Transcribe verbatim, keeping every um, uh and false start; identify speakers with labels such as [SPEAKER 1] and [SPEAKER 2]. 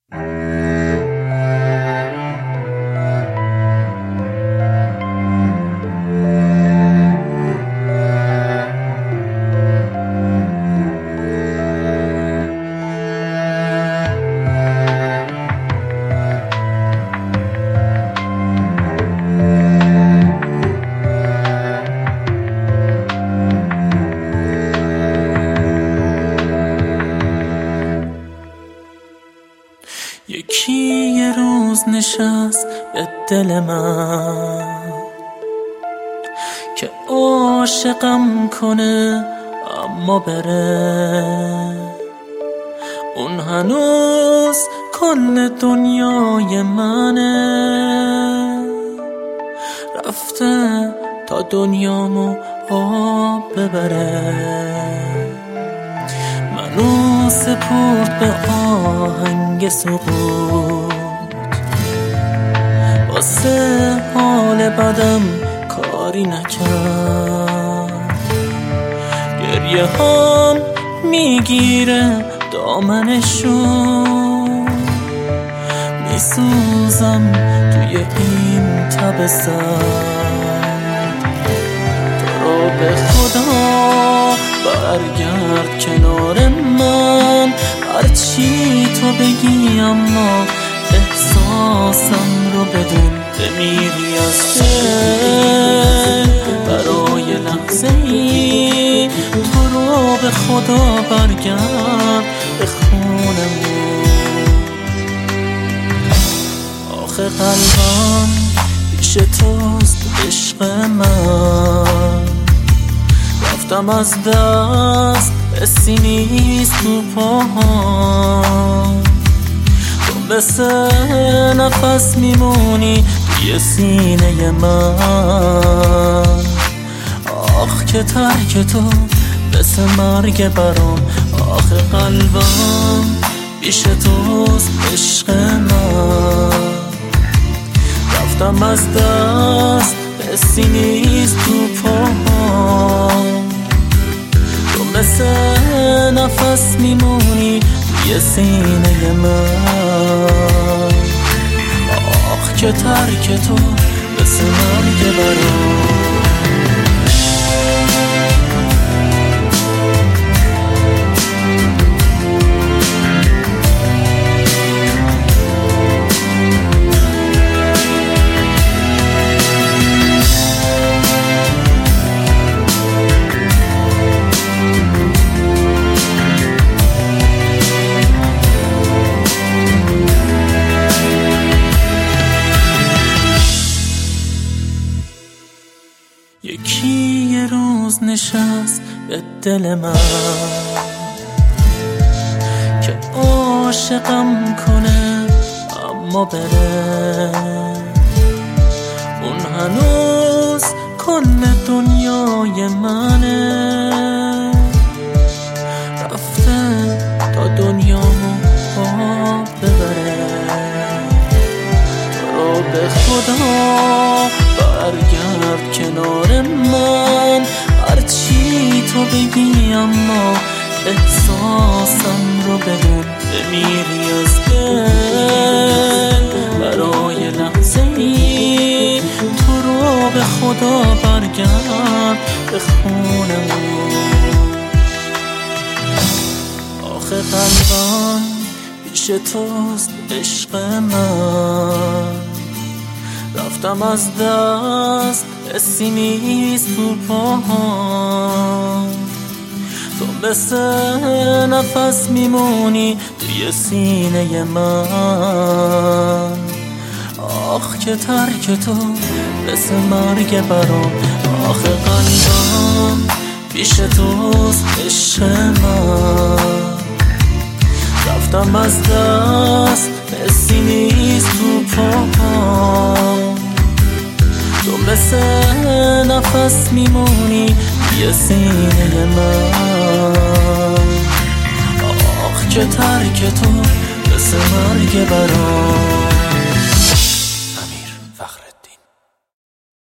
[SPEAKER 1] یکی یه روز نشست به دل من که عاشقم کنه اما بره. اون هنوز کل دنیای منه، رفته تا دنیامو آب ببره. منو سپرد به آهنگ سقوط، واسه حال بدم کاری نکرد. گریه هم میگیره دامنشو، میسوزم توی این تب سرد. تو رو به خدا برگرد کنار من، هرچی تو بگی اما احساسم رو بدون. بمیری از دل برای لحظه ای، تو رو به خدا برگرد به خونمون. آخه قلبم پیش توست عشق من، رفتم از دست حسی نیست تو پاهام. تو مثل نفس میمونی توی سینه من. آخ که ترک تو مثل مرگ برام. آخه قلبم پیش توست عشق من، رفتم از دست حسی نیست تو پاهام. تو مثل نفس میمونی توی سینه من. آخ که ترک تو مثل مرگ برام. یکی یه روز نشست به دل من که عاشقم کنه اما بره. اون هنوز کل دنیای منه، رفته تا دنیامو آب ببره. تو رو به خدا برگرد کنار من، هرچی تو بگی اما احساسم رو بدون. بمیری از دل برای لحظه ای، تو رو به خدا برگرد به خونمون. آخه قلبم پیش توست عشق من، رفتم از دست حسی نیست تو پاهام. تو مثل نفس میمونی توی سینه من. آخ که ترک تو مثل مرگ برام. آخه قلبم پیش توست عشق من، رفتم از دست حسی نیست تو پاهام. تو مثل نفس میمونی توی سینه من. آخ که ترک تو مثل مرگ برام.